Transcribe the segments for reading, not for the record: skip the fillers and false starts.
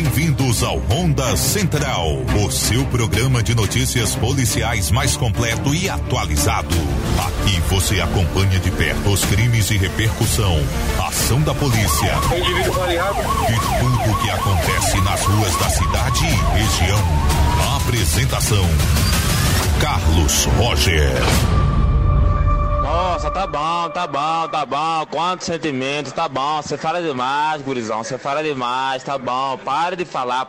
Bem-vindos ao Ronda Central, o seu programa de notícias policiais mais completo e atualizado. Aqui você acompanha de perto os crimes e repercussão, ação da polícia e tudo o que acontece nas ruas da cidade e região. A apresentação: Carlos Roger. Nossa, tá bom. Quantos sentimentos, tá bom. Você fala demais, gurizão. Você fala demais, tá bom. Para de falar.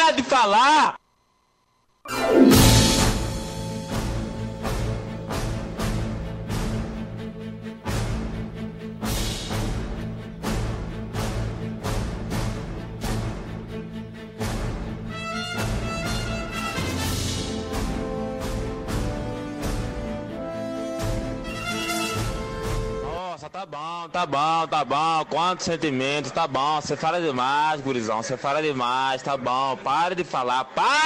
Tá bom. Quantos sentimentos, tá bom. Você fala demais, gurizão. Você fala demais, tá bom. Para de falar.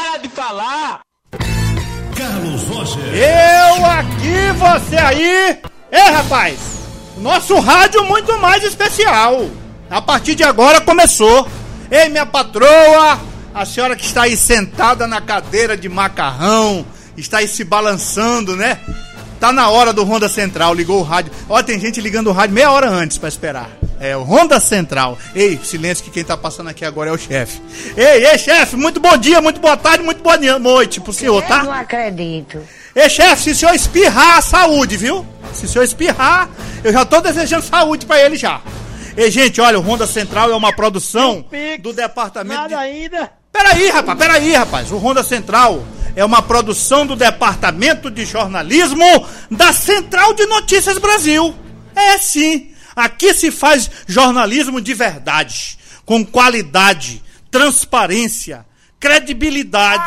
Carlos Roger. Eu aqui, você aí. Ei, rapaz, o nosso rádio muito mais especial. A partir de agora começou. Ei, minha patroa, a senhora que está aí sentada na cadeira de macarrão, está aí se balançando, né? Tá na hora do Ronda Central, ligou o rádio. Ó, tem gente ligando o rádio meia hora antes pra esperar. É o Ronda Central. Ei, silêncio, que quem tá passando aqui agora é o chefe. Ei, chefe, muito bom dia, muito boa tarde, muito boa noite pro senhor, tá? Eu não acredito. Ei, chefe, se o senhor espirrar, saúde, viu? Se o senhor espirrar, eu já tô desejando saúde pra ele já. Ei, gente, olha, o Ronda Central é uma produção do departamento... Nada ainda. Peraí, rapaz, o Ronda Central é uma produção do Departamento de Jornalismo da Central de Notícias Brasil. É sim, aqui se faz jornalismo de verdade, com qualidade, transparência, credibilidade.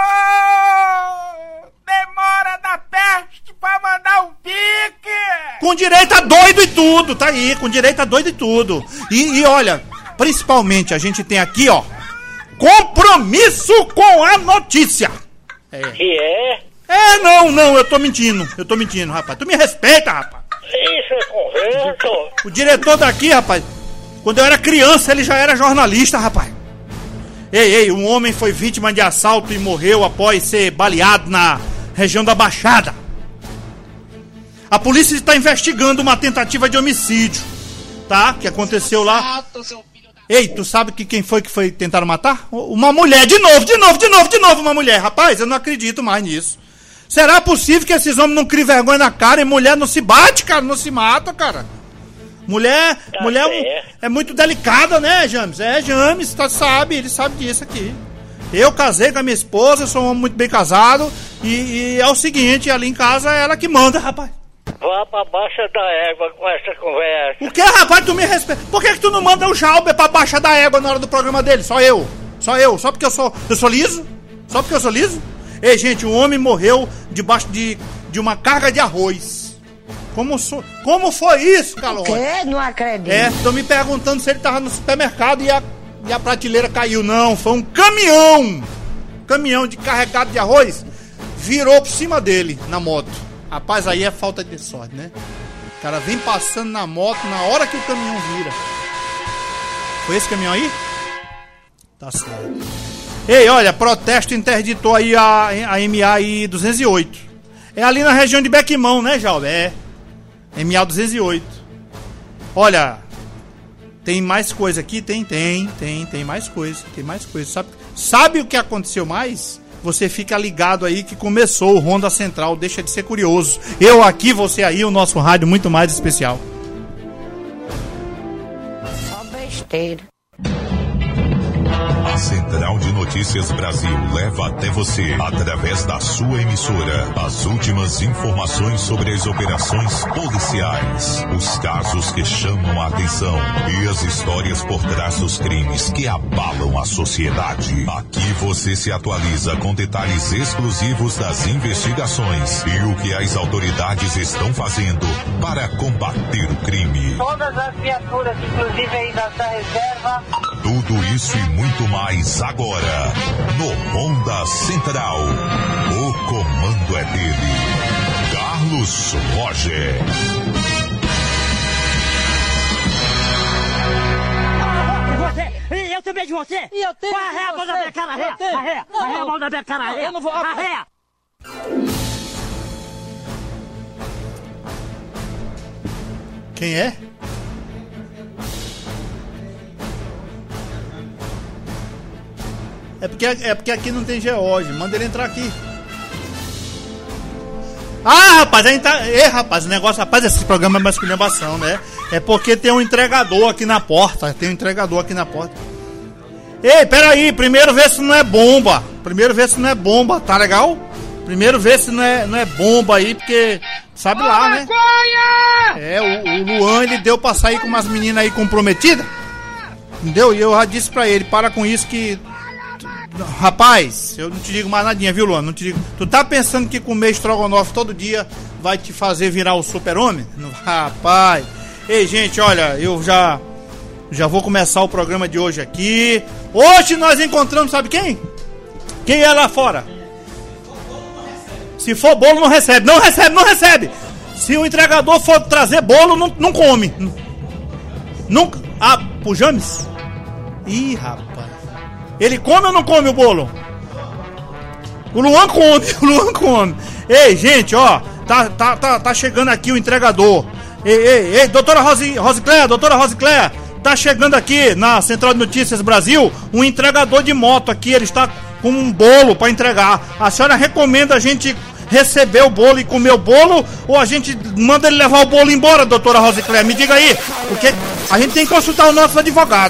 Aô! Demora da peste pra mandar um pique! Com direito a doido e tudo, tá aí, com direito a doido e tudo. E olha, principalmente a gente tem aqui, ó, compromisso com a notícia. Não, eu tô mentindo, rapaz. Tu me respeita, rapaz. Isso é conversa. O diretor daqui, rapaz, quando eu era criança, ele já era jornalista, rapaz. Ei, um homem foi vítima de assalto e morreu após ser baleado na região da Baixada. A polícia está investigando uma tentativa de homicídio, tá? Que aconteceu lá. Ei, tu sabe que quem foi que tentaram matar? Uma mulher, de novo, uma mulher. Rapaz, eu não acredito mais nisso. Será possível que esses homens não criem vergonha na cara e mulher não se bate, cara, não se mata, cara? Mulher é muito delicada, né, James? James, ele sabe disso aqui. Eu casei com a minha esposa, sou um homem muito bem casado e é o seguinte, ali em casa é ela que manda, rapaz. Vá pra baixa da égua com essa conversa. O que, rapaz? Tu me respeita. Por que tu não manda o Jalber pra baixa da égua na hora do programa dele? Só eu. Só porque eu sou liso? Só porque eu sou liso? Ei, gente, um homem morreu debaixo de uma carga de arroz. Como foi isso, Calor? O quê? Não acredito. Tô me perguntando se ele tava no supermercado e a prateleira caiu. Não, foi um caminhão de carregado de arroz, virou por cima dele, na moto. Rapaz, aí é falta de sorte, né? O cara vem passando na moto na hora que o caminhão vira. Foi esse caminhão aí? Tá certo. Ei, olha, protesto interditou aí a MA 208. É ali na região de Bequimão, né, Jalber? É. MA 208. Olha, tem mais coisa aqui? Tem mais coisa. Sabe o que aconteceu mais? Você fica ligado aí que começou o Ronda Central, deixa de ser curioso. Eu aqui, você aí, o nosso rádio muito mais especial. Só besteira. A Central de Notícias Brasil leva até você, através da sua emissora, as últimas informações sobre as operações policiais, os casos que chamam a atenção e as histórias por trás dos crimes que abalam a sociedade. Aqui você se atualiza com detalhes exclusivos das investigações e o que as autoridades estão fazendo para combater o crime. Todas as viaturas, inclusive aí da reserva. Tudo isso e muito mais agora no Ronda Central. O comando é dele, Carlos Roger. Eu medo de você? E eu tenho. Vai, arreia a mão da minha cara, arreia. Arreia a mão da minha cara, arreia. Eu não vou. Arreia. Quem é? É porque aqui não tem George. Manda ele entrar aqui. Ah, rapaz, aí tá. Rapaz, o negócio, rapaz, esse programa é mais esculhambação, né? É porque tem um entregador aqui na porta. Ei, peraí, primeiro vê se não é bomba. Tá legal? Primeiro vê se não é bomba aí, porque sabe lá, né? O Luan, ele deu pra sair com umas meninas aí comprometidas. Entendeu? E eu já disse pra ele, para com isso que... Rapaz, eu não te digo mais nadinha, viu, Luan? Não te digo. Tu tá pensando que comer estrogonofe todo dia vai te fazer virar o super-homem? Rapaz. Ei, gente, olha, eu já vou começar o programa de hoje aqui. Hoje nós encontramos, sabe quem? Quem é lá fora? Se for bolo, não recebe. Não recebe. Se o entregador for trazer bolo, não come. Nunca. Ah, pro James? Ih, rapaz. Ele come ou não come o bolo? O Luan come. Ei, gente, ó. Tá chegando aqui o entregador. Ei, doutora Rosicléia. Tá chegando aqui na Central de Notícias Brasil um entregador de moto aqui. Ele está com um bolo pra entregar. A senhora recomenda a gente receber o bolo e comer o bolo? Ou a gente manda ele levar o bolo embora, doutora Rosicléia? Me diga aí. Porque a gente tem que consultar o nosso advogado.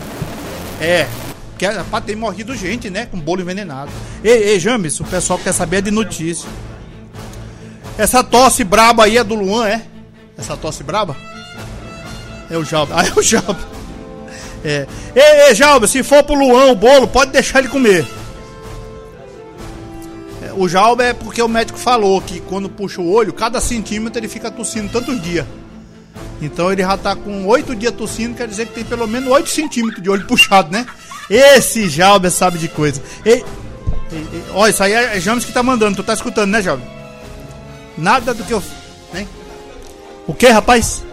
Que é pra ter morrido gente, né? Com bolo envenenado. Ei, James, o pessoal quer saber de notícia. Essa tosse braba aí é do Luan, é? Essa tosse braba? É o Jalba. Ah, é o Jalba. Ei, Jalba, se for pro Luan o bolo, pode deixar ele comer. O Jalba é porque o médico falou que quando puxa o olho, cada centímetro ele fica tossindo tantos dias. Então ele já tá com 8 dias tossindo, quer dizer que tem pelo menos 8 centímetros de olho puxado, né? Esse Jalber sabe de coisa. Ó, isso aí é James que tá mandando. Tu tá escutando, né, Jalber? Nada do que eu... Né? O que, rapaz?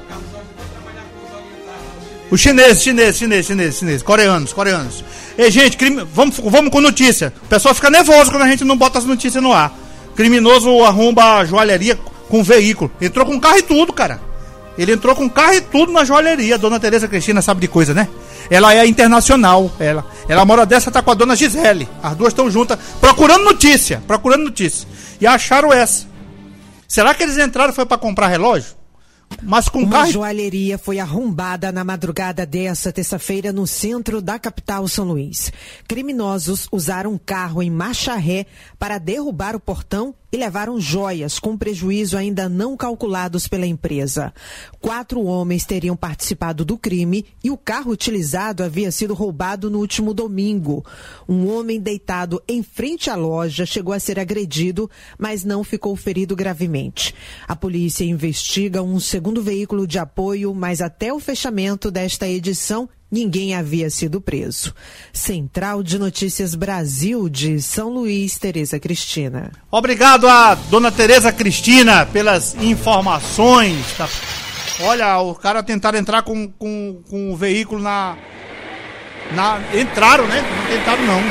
O chinês. Coreanos. Ei, gente, vamos com notícia. O pessoal fica nervoso quando a gente não bota as notícias no ar. Criminoso arromba a joalheria com veículo. Entrou com carro e tudo, cara. Ele entrou com carro e tudo na joalheria. Dona Tereza Cristina sabe de coisa, né? Ela é internacional. Ela mora dessa, tá com a dona Gisele. As duas estão juntas, procurando notícia. E acharam essa. Será que eles entraram foi para comprar relógio? Mas com Uma joalheria foi arrombada na madrugada desta terça-feira no centro da capital São Luís. Criminosos usaram um carro em marcha ré para derrubar o portão e levaram joias com prejuízo ainda não calculados pela empresa. 4 homens teriam participado do crime e o carro utilizado havia sido roubado no último domingo. Um homem deitado em frente à loja chegou a ser agredido, mas não ficou ferido gravemente. A polícia investiga um segundo veículo de apoio, mas até o fechamento desta edição, ninguém havia sido preso. Central de Notícias Brasil de São Luís, Tereza Cristina. Obrigado a dona Tereza Cristina pelas informações. Tá? Olha, o cara tentaram entrar com o veículo Entraram, né? Não tentaram, não.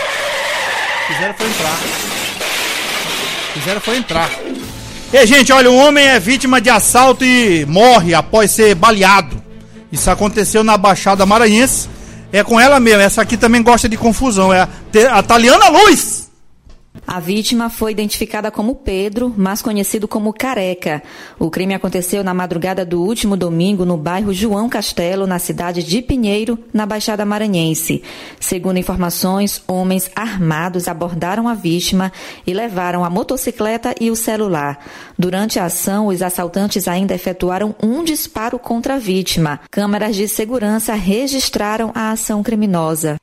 Fizeram foi entrar. E, gente, olha, um homem é vítima de assalto e morre após ser baleado. Isso aconteceu na Baixada Maranhense. É com ela mesmo. Essa aqui também gosta de confusão. É a Taliana Luz. A vítima foi identificada como Pedro, mais conhecido como Careca. O crime aconteceu na madrugada do último domingo no bairro João Castelo, na cidade de Pinheiro, na Baixada Maranhense. Segundo informações, homens armados abordaram a vítima e levaram a motocicleta e o celular. Durante a ação, os assaltantes ainda efetuaram um disparo contra a vítima. Câmeras de segurança registraram a ação criminosa.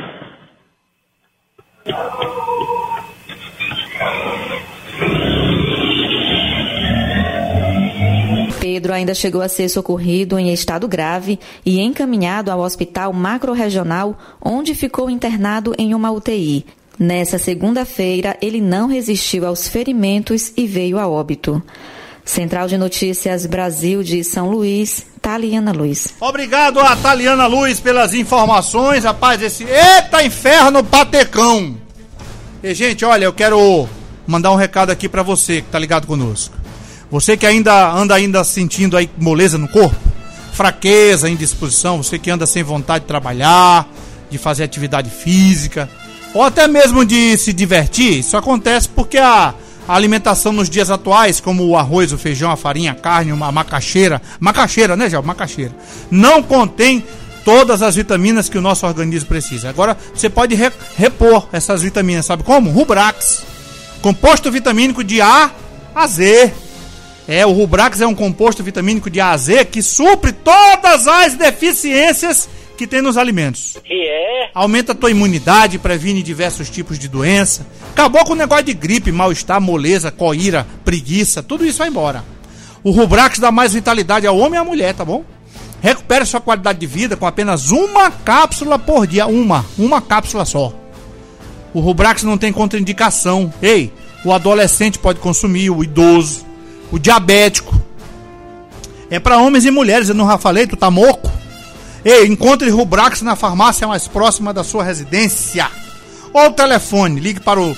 Pedro ainda chegou a ser socorrido em estado grave e encaminhado ao Hospital Macro-Regional, onde ficou internado em uma UTI. Nessa segunda-feira, ele não resistiu aos ferimentos e veio a óbito. Central de Notícias Brasil de São Luís, Taliana Luz. Obrigado a Taliana Luz pelas informações, rapaz, eita inferno patecão. E gente, olha, eu quero mandar um recado aqui pra você que tá ligado conosco. Você que anda sentindo aí moleza no corpo, fraqueza, indisposição, você que anda sem vontade de trabalhar, de fazer atividade física, ou até mesmo de se divertir, isso acontece porque a alimentação nos dias atuais, como o arroz, o feijão, a farinha, a carne, uma macaxeira, né, Gel? Macaxeira, não contém todas as vitaminas que o nosso organismo precisa. Agora, você pode repor essas vitaminas, sabe como? Rubrax, composto vitamínico de A a Z. O Rubrax é um composto vitamínico de A a Z que supre todas as deficiências que tem nos alimentos. Aumenta a tua imunidade, previne diversos tipos de doença. Acabou com o negócio de gripe, mal-estar, moleza, coíra, preguiça, tudo isso vai embora. O Rubrax dá mais vitalidade ao homem e à mulher, tá bom? Recupere sua qualidade de vida com apenas uma cápsula por dia. Uma cápsula só. O Rubrax não tem contraindicação. O adolescente pode consumir, o idoso, o diabético. É para homens e mulheres, eu não já falei, tu tá moco? Encontre Rubrax na farmácia mais próxima da sua residência. Ou telefone, ligue para o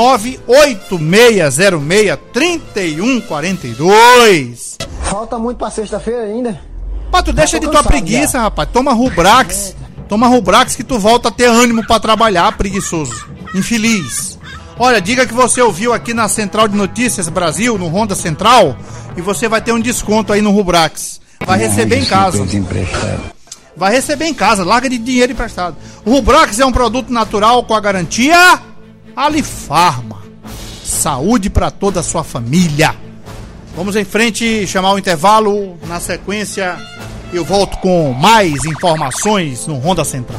98606-3142. Falta muito pra sexta-feira ainda. Tu deixa de tua preguiça, rapaz. Toma Rubrax. Toma Rubrax que tu volta a ter ânimo pra trabalhar, preguiçoso. Infeliz. Olha, diga que você ouviu aqui na Central de Notícias Brasil, no Ronda Central, e você vai ter um desconto aí no Rubrax. Vai receber em casa. Vai receber em casa, larga de dinheiro emprestado. O Rubrax é um produto natural com a garantia Alifarma. Saúde para toda a sua família. Vamos em frente, chamar o intervalo. Na sequência, eu volto com mais informações no Ronda Central.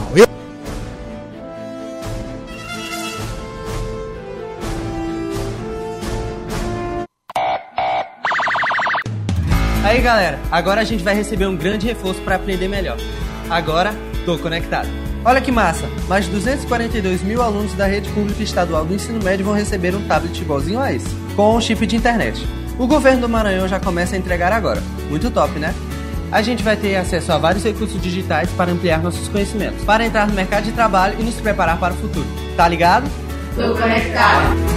Aí galera, agora a gente vai receber um grande reforço para aprender melhor. Agora, tô conectado. Olha que massa, mais de 242 mil alunos da rede pública estadual do ensino médio vão receber um tablet igualzinho a esse, com um chip de internet. O governo do Maranhão já começa a entregar agora. Muito top, né? A gente vai ter acesso a vários recursos digitais para ampliar nossos conhecimentos, para entrar no mercado de trabalho e nos preparar para o futuro. Tá ligado? Tô conectado.